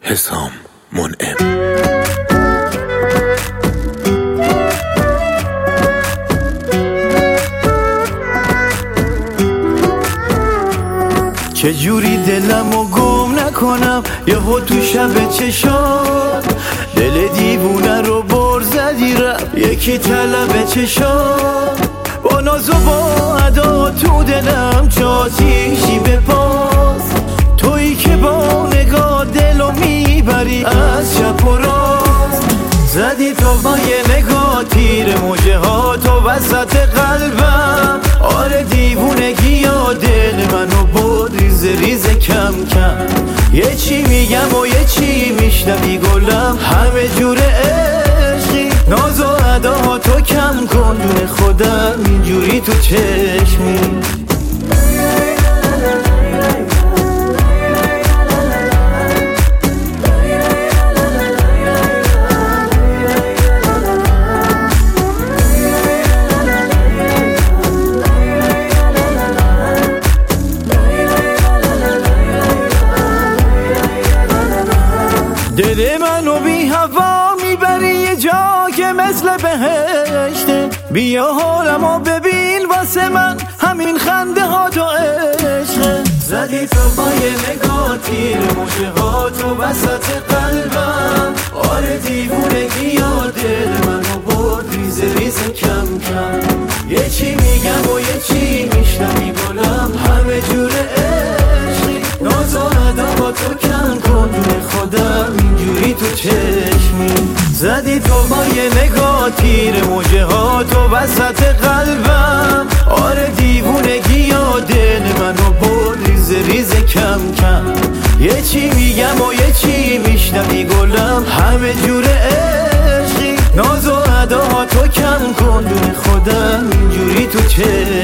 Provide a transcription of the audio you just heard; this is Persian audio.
حسام منعم. چجوری دلمو گم نکنم یهو تو شب چشام دل دیوونه رو بر زدی رفت یکی طلب چشام با ناز و با ادا تو دلم چاتیشی بپاس تویی که با نگاه دلو میبری از چپ و راست زدی تو با یه نگاه تیر موجه ها تو وسط قلبم آره دیوونگی یا دل منو بود ریز ریز کم کم یه چی میگم و یه چی میشنوی گلم همه جور عشقی ناز و ادا تو کم کن دون خودم اینجوری تو چشمی دل منو بی هوا میبری یه جا که مثل بهشته بیا حالمو ببین واسه من همین خنده ها تو عشقه زدی تو با یه نگاه تیر موشه ها تو وسط قلبم آره دیوونگی یا دل منو برد ریز ریز کم کم یه چی میگم و یه چی میشنوی گلم همه جور عشقی ناز و ادا تو کم کن دون خودم اینجوری تو چشمی زدی تو با یه نگاه تیر موجه ها تو وسط قلبم آره دیوونگی یا دل منو برد ریز ریز کم کم یه چی میگم و یه چی میشنوی گلم همه جور عشقی ناز و ادا تو کم کن دون خودم اینجوری تو چشمی